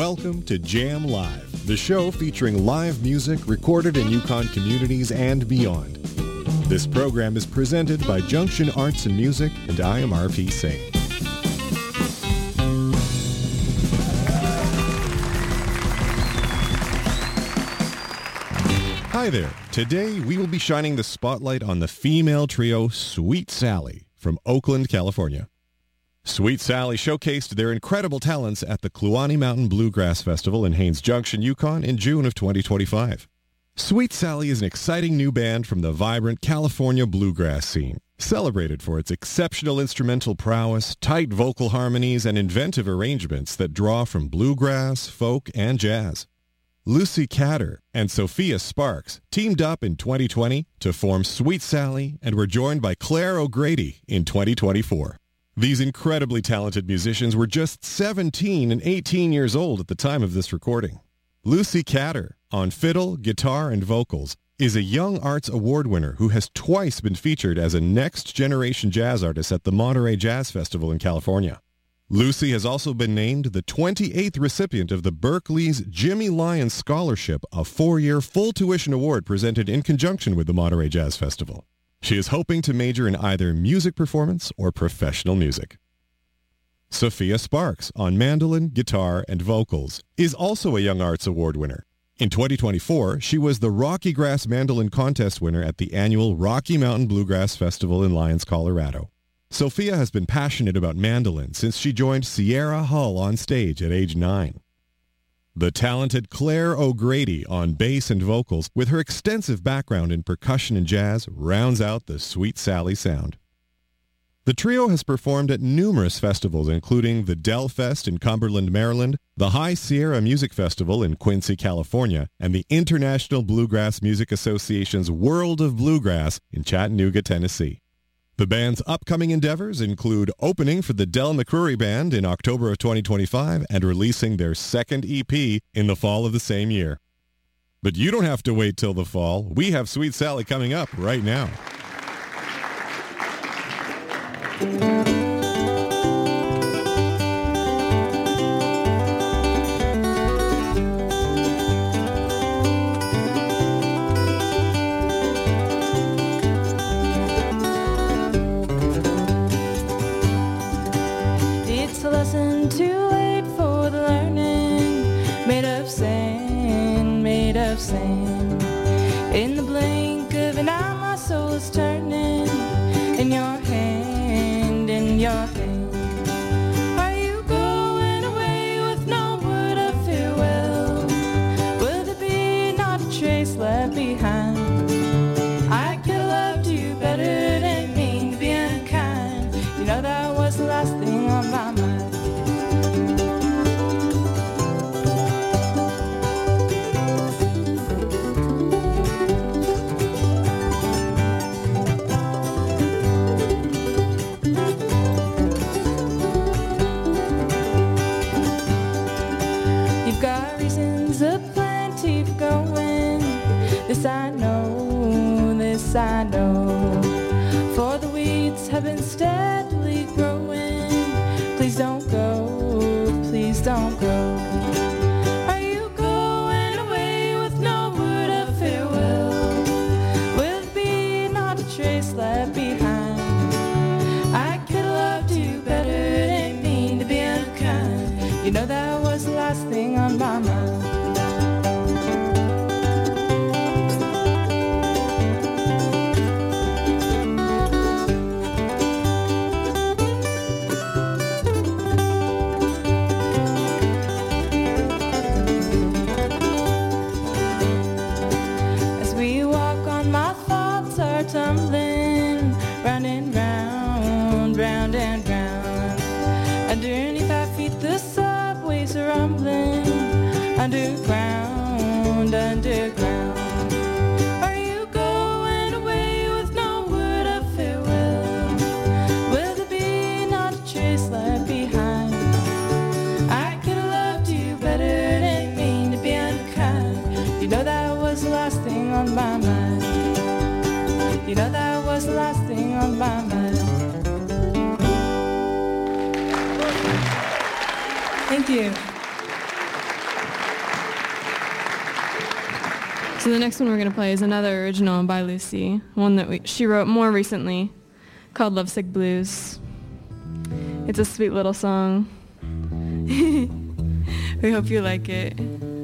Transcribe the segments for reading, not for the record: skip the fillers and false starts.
Welcome to Jam Live, the show featuring live music recorded in Yukon communities and beyond. This program is presented by Junction Arts and Music, and I am R.P. Singh. Hi there. Today we will be shining the spotlight on the female trio Sweet Sally from Oakland, California. Sweet Sally showcased their incredible talents at the Kluane Mountain Bluegrass Festival in Haines Junction, Yukon in June of 2025. Sweet Sally is an exciting new band from the vibrant California bluegrass scene, celebrated for its exceptional instrumental prowess, tight vocal harmonies, and inventive arrangements that draw from bluegrass, folk, and jazz. Lucy Catter and Sophia Sparks teamed up in 2020 to form Sweet Sally and were joined by Claire O'Grady in 2024. These incredibly talented musicians were just 17 and 18 years old at the time of this recording. Lucy Catter, on fiddle, guitar, and vocals, is a Young Arts Award winner who has twice been featured as a next-generation jazz artist at the Monterey Jazz Festival in California. Lucy has also been named the 28th recipient of the Berkeley's Jimmy Lyons Scholarship, a 4-year full-tuition award presented in conjunction with the Monterey Jazz Festival. She is hoping to major in either music performance or professional music. Sophia Sparks, on mandolin, guitar, and vocals, is also a Young Arts Award winner. In 2024, she was the Rocky Grass Mandolin Contest winner at the annual Rocky Mountain Bluegrass Festival in Lyons, Colorado. Sophia has been passionate about mandolin since she joined Sierra Hull on stage at age 9. The talented Claire O'Grady on bass and vocals, with her extensive background in percussion and jazz, rounds out the Sweet Sally sound. The trio has performed at numerous festivals, including the Del Fest in Cumberland, Maryland, the High Sierra Music Festival in Quincy, California, and the International Bluegrass Music Association's World of Bluegrass in Chattanooga, Tennessee. The band's upcoming endeavors include opening for the Del McCrory Band in October of 2025 and releasing their second EP in the fall of the same year. But you don't have to wait till the fall. We have Sweet Sally coming up right now. In the blink of an eye, my soul is turning in your hand, in your hand. Are you going away with no word of farewell? Will there be not a trace left behind? I could have loved you better, didn't mean to be unkind. You know that was the last thing on my mind. This I know, for the weeds have been steadily growing. Please don't go, please don't go. Are you going away with no word of farewell? Will there be not a trace left behind? I could have loved you better, didn't mean to be unkind. You know that was the last thing on my mind. Tumbling round and round, round and round. Underneath our feet the subways are rumbling. Underground, underground. Are you going away with no word of farewell? Will there be not a trace left behind? I could have loved you better, didn't mean to be unkind. You know that was the last thing on my mind. You know that was the last thing on my mind. Thank you. So the next one we're going to play is another original by Lucy, one that she wrote more recently, called Lovesick Blues. It's a sweet little song. We hope you like it.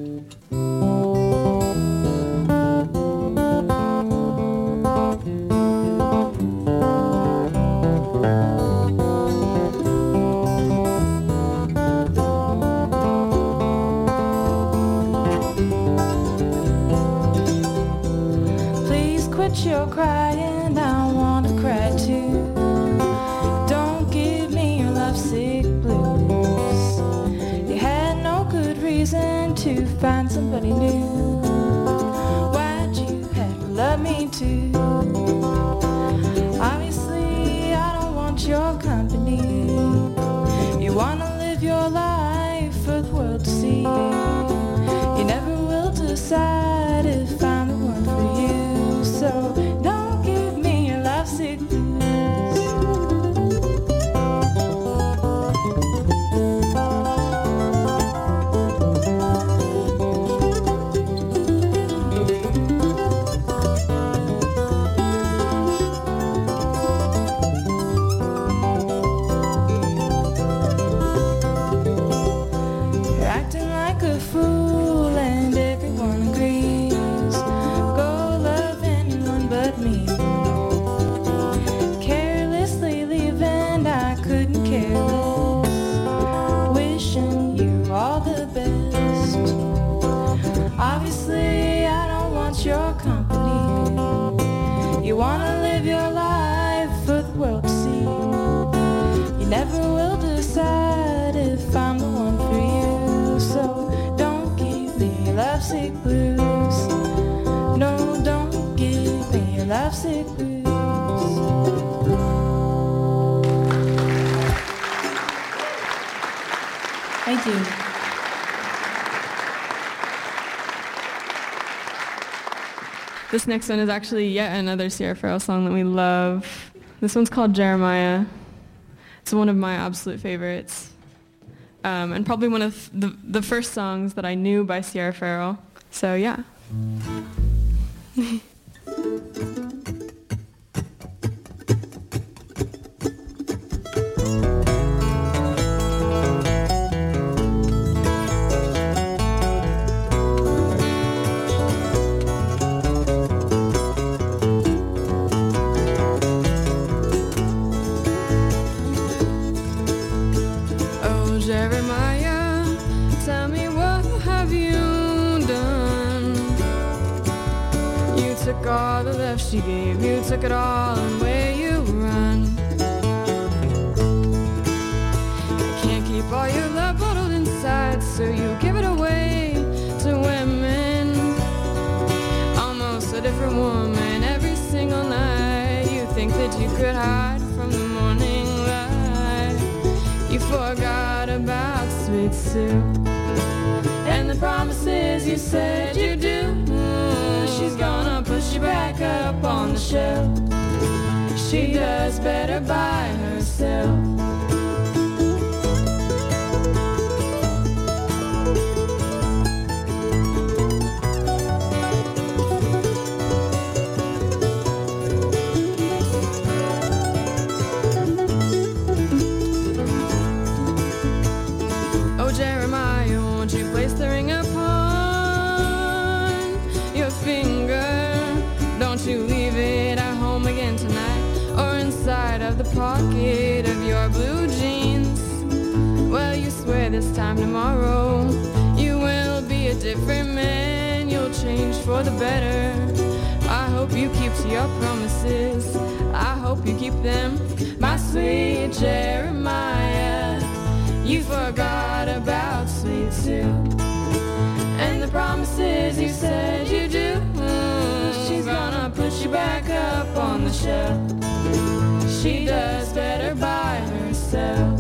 You're crying, I want to cry too. Don't give me your lovesick blues. You had no good reason to find somebody new. Why'd you have to love me too? Obviously I don't want your company. You wanna live your life for the world to see. You never will decide if I'm the one for you. So don't give me your lovesick blues. You're acting like a fool and everyone agrees. Go love anyone but me. Carelessly leaving, I couldn't care less. Wishing you all the best. Obviously I don't want your company. You wanna live your life for the world to see. You never will decide if I'm the one for you. So don't give me your lovesick blues. No, don't give me your lovesick blues. Thank you. This next one is actually yet another Sierra Farrell song that we love. This one's called Jeremiah. It's one of my absolute favorites. And probably one of the first songs that I knew by Sierra Farrell. So yeah. Oh, Jeremiah, tell me what have you done? You took all the love she gave, you took it all, and where you run? You can't keep all your love bottled inside, so you give it away to women. Almost a different woman every single night. You think that you could hide from the morning light. You forgot about Sweet Sue and the promises you said you do. She's gonna push you back up on the shelf. She does better by herself. Oh, Jeremiah, won't you place the ring upon your finger? Don't you leave it at home again tonight, or inside of the pocket of your blue jeans. Well, you swear this time tomorrow you will be a different man. You'll change for the better. I hope you keep to your promises. I hope you keep them, my sweet Jeremiah. You forgot about Sweet Sue and the promises you said you do. She's gonna push you back up on the shelf. She does better by herself.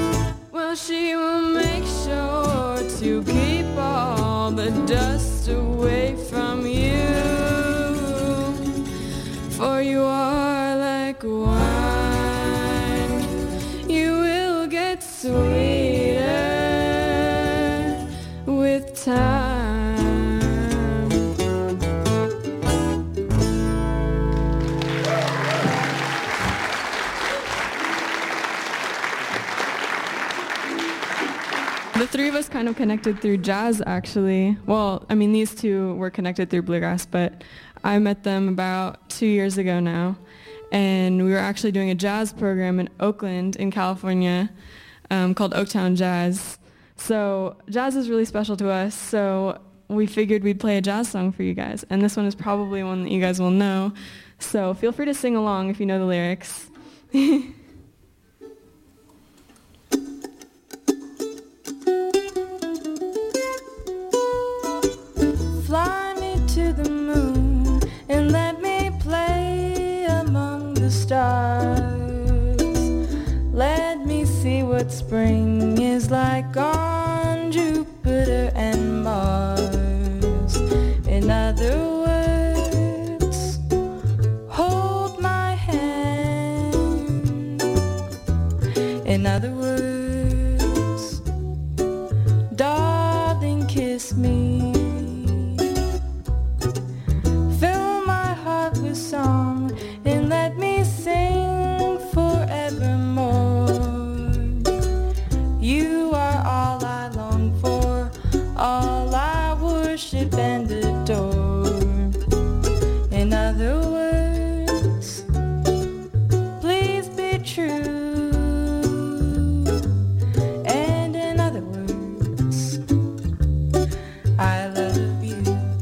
Well, she will make sure to keep all the dust away. three of us kind of connected through jazz, actually. Well, I mean, these two were connected through bluegrass, but I met them about 2 years ago now. And we were actually doing a jazz program in Oakland in California called Oaktown Jazz. So jazz is really special to us, so we figured we'd play a jazz song for you guys. And this one is probably one that you guys will know. So feel free to sing along if you know the lyrics. Fly me to the moon and let me play among the stars. Let me see what spring is like on Jupiter and Mars. In other words, hold my hand. In other words, darling, kiss me. Song and let me sing forevermore. You are all I long for, all I worship and adore. In other words, please be true. And in other words, I love you.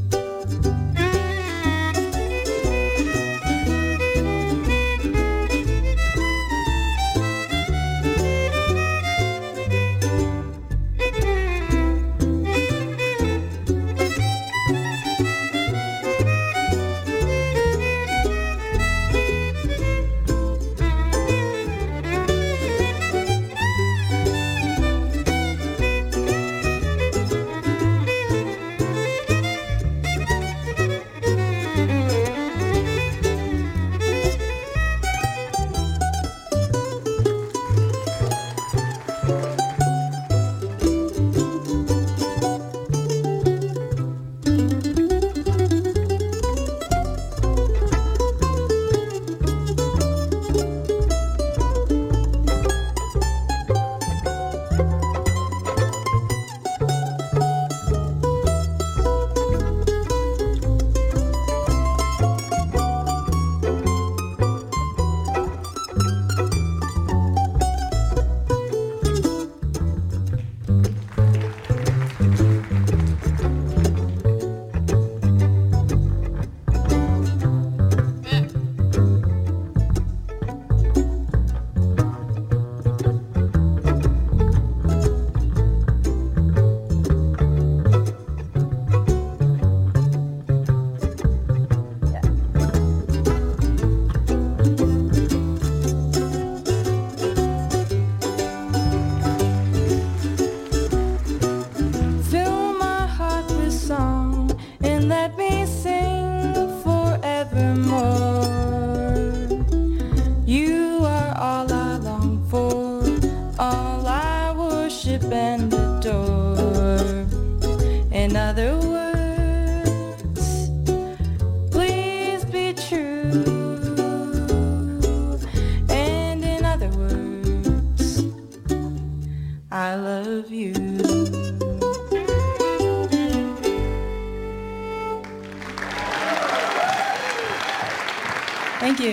Thank you.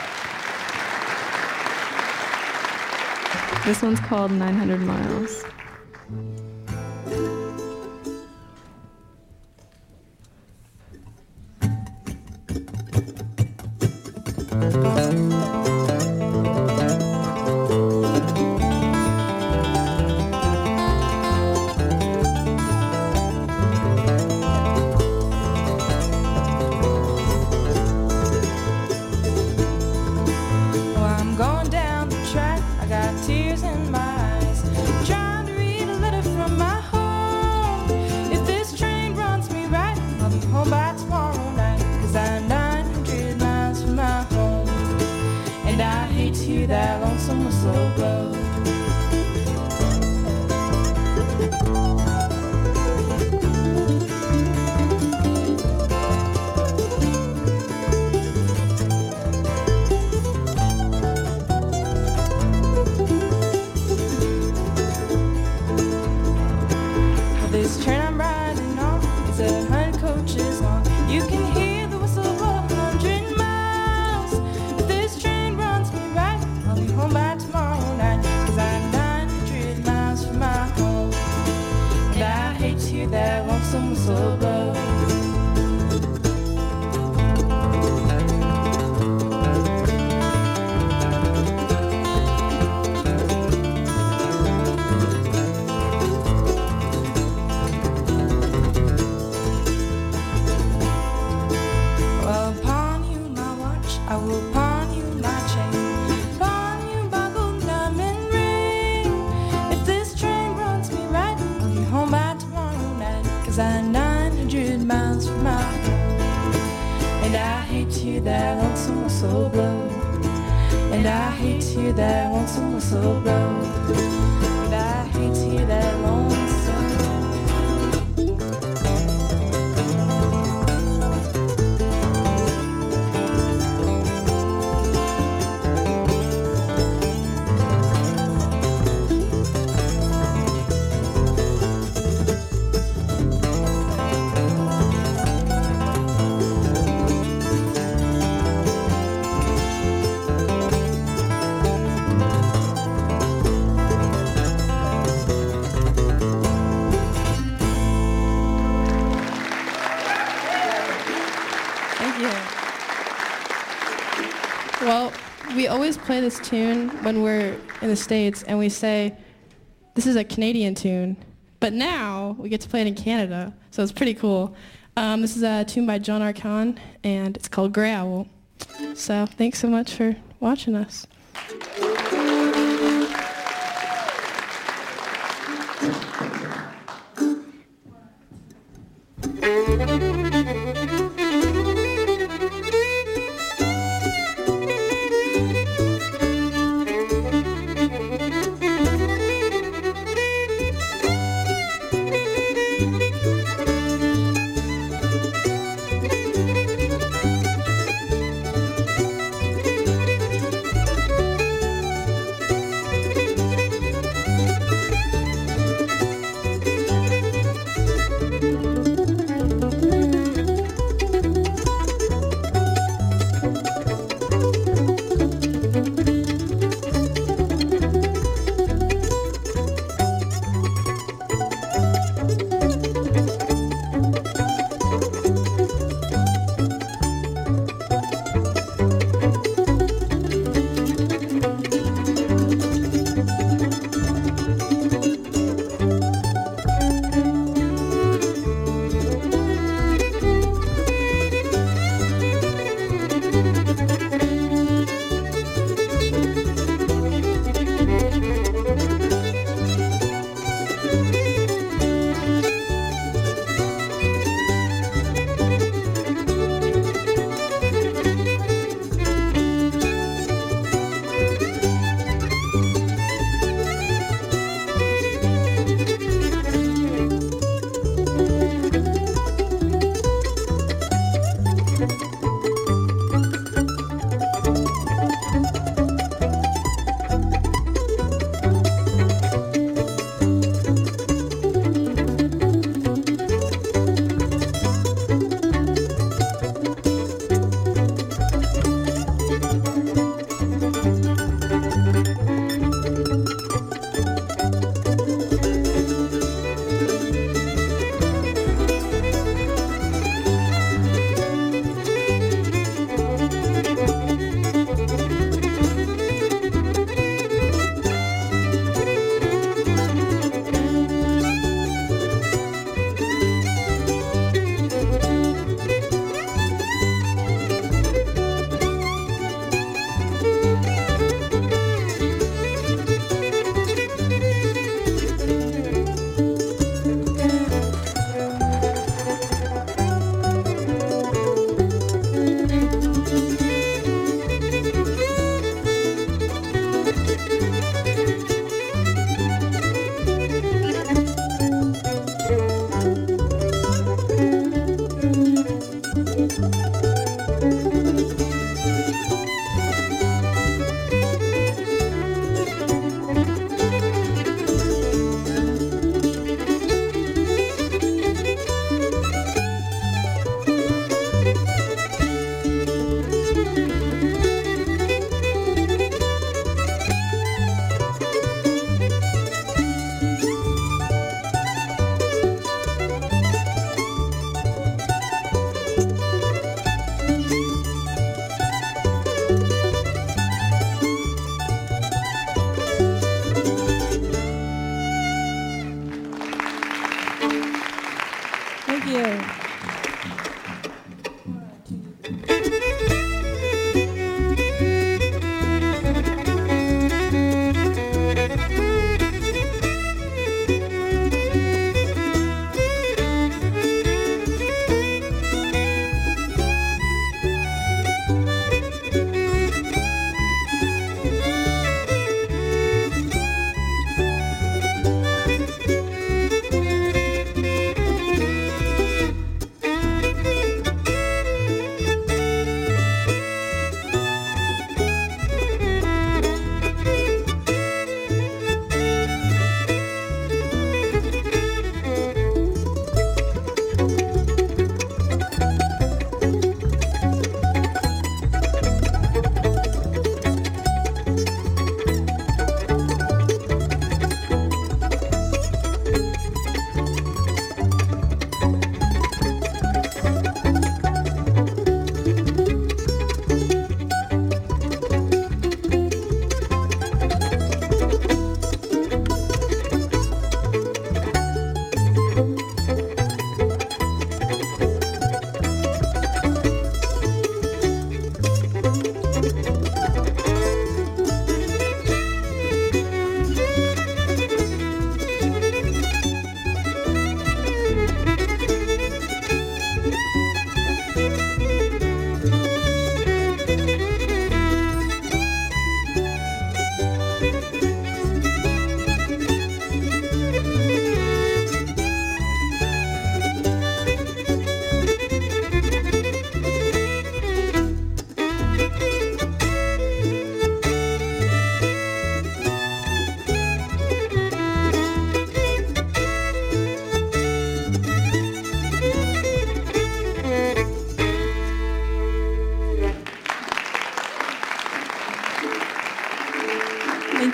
This one's called 900 Miles. That lonesome whistle blow. And I hate to hear that lonesome whistle blow. And I hate to hear that lonesome whistle blow. And I hate to hear that lonesome. Well, we always play this tune when we're in the States, and we say, this is a Canadian tune. But now we get to play it in Canada, so it's pretty cool. This is a tune by John Arcon, and it's called Grey Owl. So thanks so much for watching us.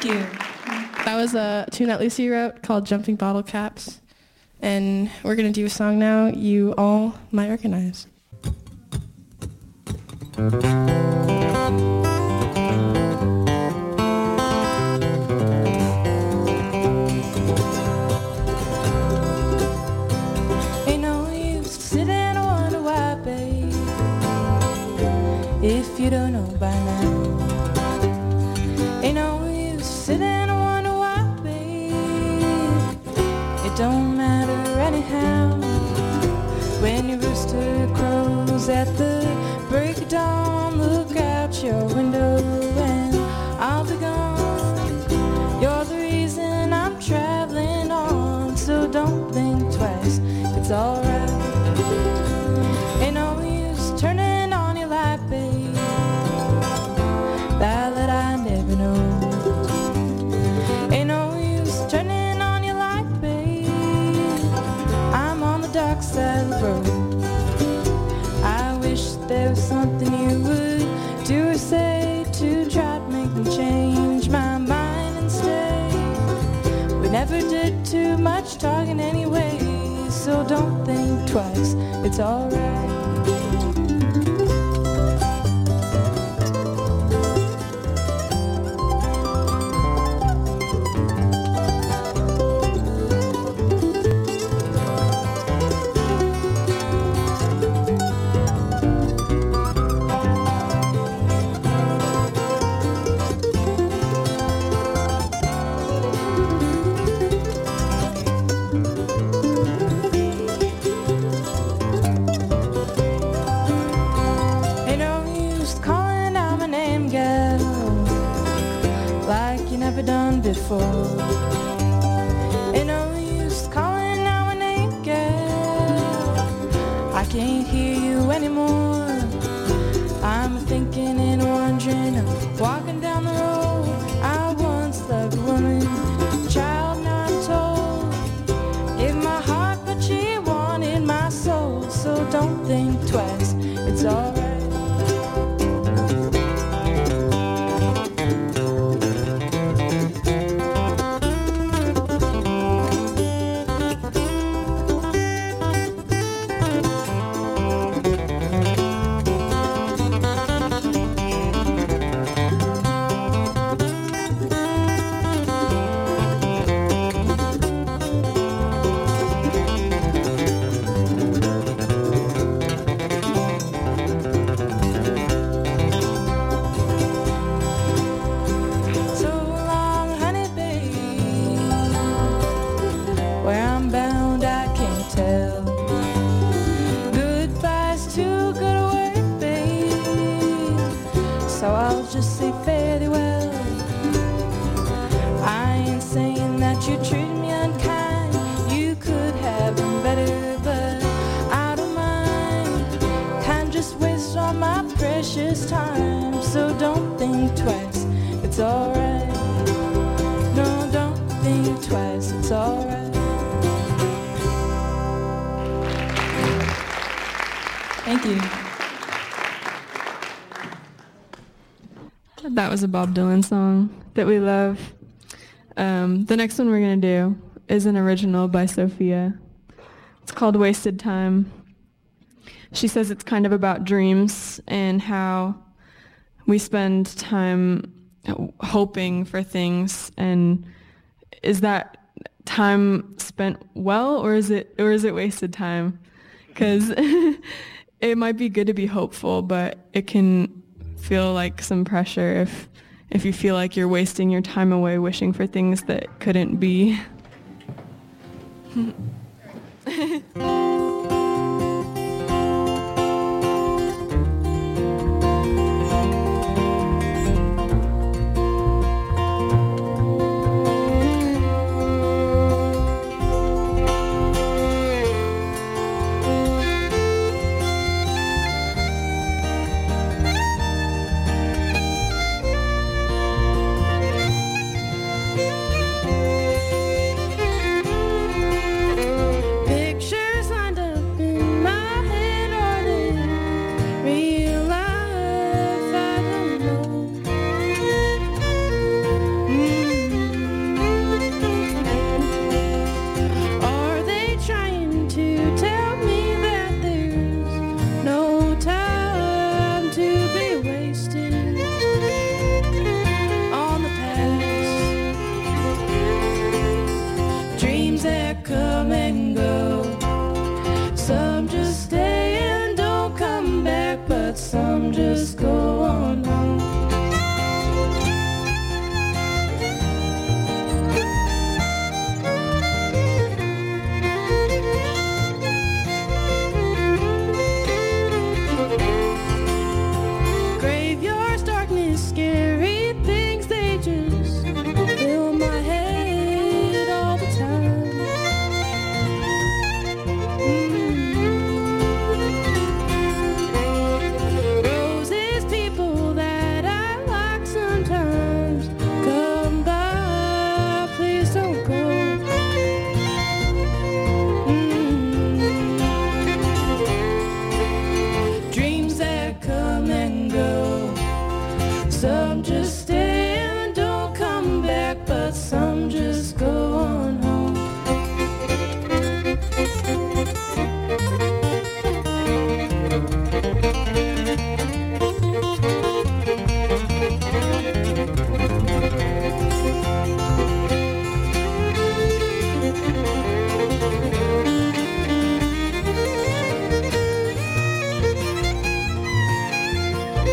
Thank you. That was a tune that Lucy wrote called Jumping Bottle Caps. And we're going to do a song now you all might recognize. Ain't no use to sit and wonder why, babe, if you don't know by now. Ain't no use to sit and wonder why, babe, it don't matter anyhow. When your rooster crows at the break of dawn, look out your window and I'll be gone. You're the reason I'm traveling on, so don't think twice, it's alright. Ain't no use turning on your light, babe, ballad I never know. Ain't no use turning on your light, babe, I'm on the dark side of the road. I wish there was something you would do or say to try to make me change my mind and stay. We never did too much talking anyway, so don't think twice, it's alright. Done before. Ain't no use calling out my name, girl, I can't hear you anymore. I'm thinking and wondering, I'm walking down the road. I once loved a woman, child now I'm told. Gave my heart but she wanted my soul, so don't think twice, it's alright. Just say fairly well. I ain't saying that you treated me unkind. You could have been better, but I don't mind. Time just wastes all my precious time, so don't think twice, it's alright. No, don't think twice, it's alright. Thank you. That was a Bob Dylan song that we love. The next one we're going to do is an original by Sophia. It's called Wasted Time. She says it's kind of about dreams and how we spend time hoping for things, and is that time spent well, or is it wasted time? Because it might be good to be hopeful, but it can feel like some pressure if you feel like you're wasting your time away wishing for things that couldn't be. Pictures on underscore